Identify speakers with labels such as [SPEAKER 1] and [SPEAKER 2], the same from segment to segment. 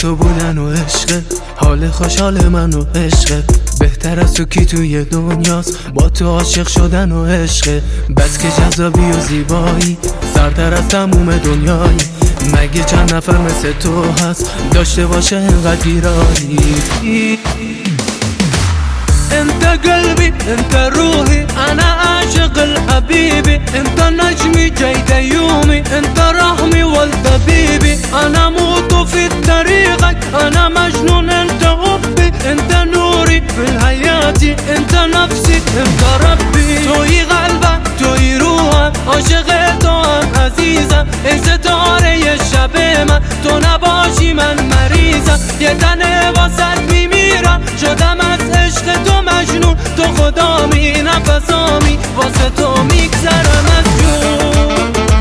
[SPEAKER 1] تو بودن و عشقه، حال خوشحال من و عشقه، بهتر از تو کی توی دنیاست، با تو عاشق شدن و عشقه، بس که جذابی و زیبایی، سرتر از تموم دنیایی، مگه چند نفر مثل تو هست داشته باشه انقدر گیرایی. انت قلبي انت روحي انا عاشق الحبيبي، انت نجمي جيد يومي، انت رحمي والطبيبي، انا موت في طريقك، انا مجنون انت حبي، انت نوري في الحياة، انت نفسي انت ربي، توی قلبم توی روحم عاشق تو هم عزیزم، ای ستاره شب من تو نباشی من مریضم، یه تنه واسط میمیرم شدم از عشق تو مجنون، تو خدامی نفسامی واسه تو میگذرم از جون.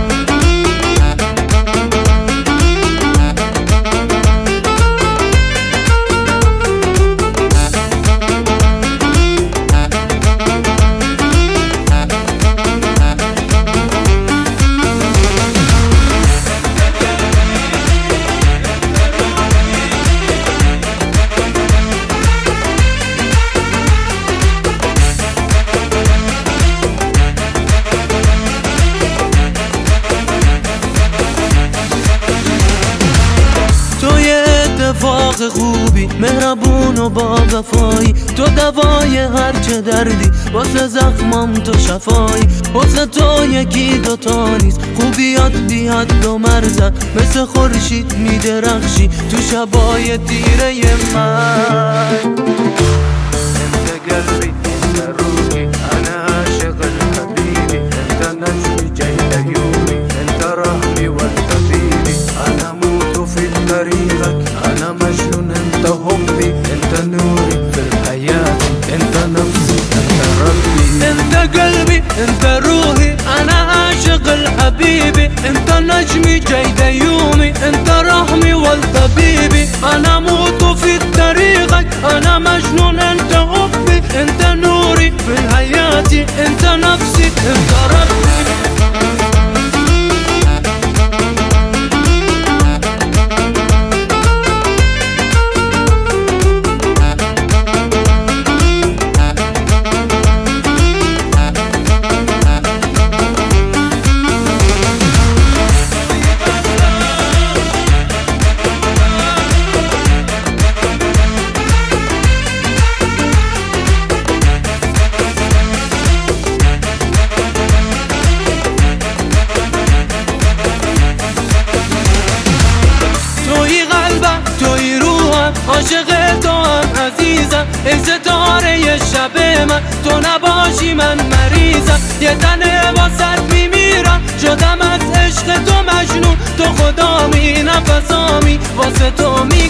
[SPEAKER 1] اتفاق خوبی مهربون و با وفایی، تو دوای هر چه دردی واسه زخمام تو شفایی، واسه تو یکی دوتا نیست خوبیات بیاد و مرزن، مثل خورشید میدرخشی تو شبای تیره من. انت قلبی انت روحی انا عاشق الحبیبی، انت نجمی جید یومی، انت رحمی والطبیبی، انا موت في طريقك، انا مجنون انت حبي، انت نوري في الحياة، انت نفسي انت ربي، انت قلبي انت روحي انا عاشق الحبيبي، انت نجمي جيد يومي، انت رحمي والطبيبي، انا موت في طريقك، انا مجنون انت حبي، انت نوري في الحياة، انت نفسي انت ربي. توی روحم عاشق تو هم عزیزم، ای ستاره شب من تو نباشی من مریضم، یه تنه واسط میمیرم شدم از عشق تو مجنون، تو خدامی نفسامی واسه تو